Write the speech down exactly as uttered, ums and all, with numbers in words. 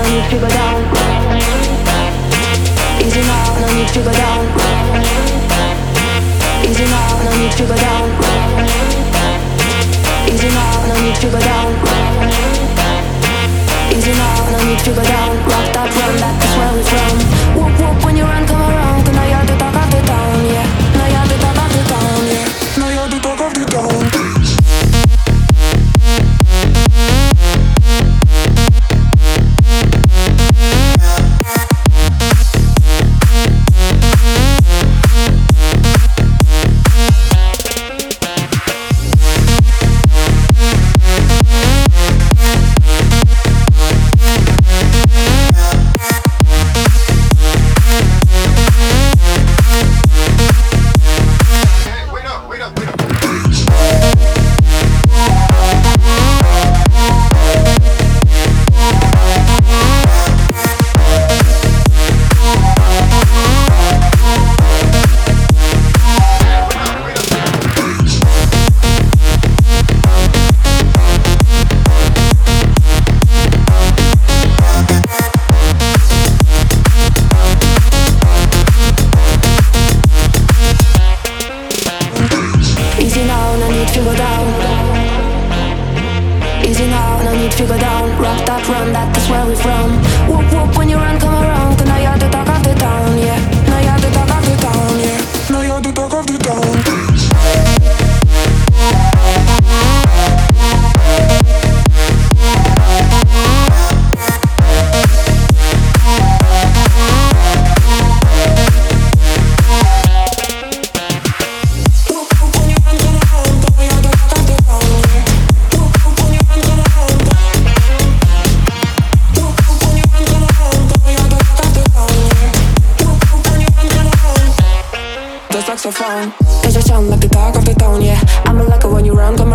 need to go down. Easy now, no need to go down. Easy now, no need to go down. Easy now, no need to go down. Easy now, no need to go down. Rock that, run that, that's where we're from. Whoop whoop when you run, come around. Cause now you're the talk of the town, yeah. Now you're the talk of the town, yeah. Now you're the talk of the town. Saxophone, cause you sound like the talk of the town, yeah. I'ma like it when you run, come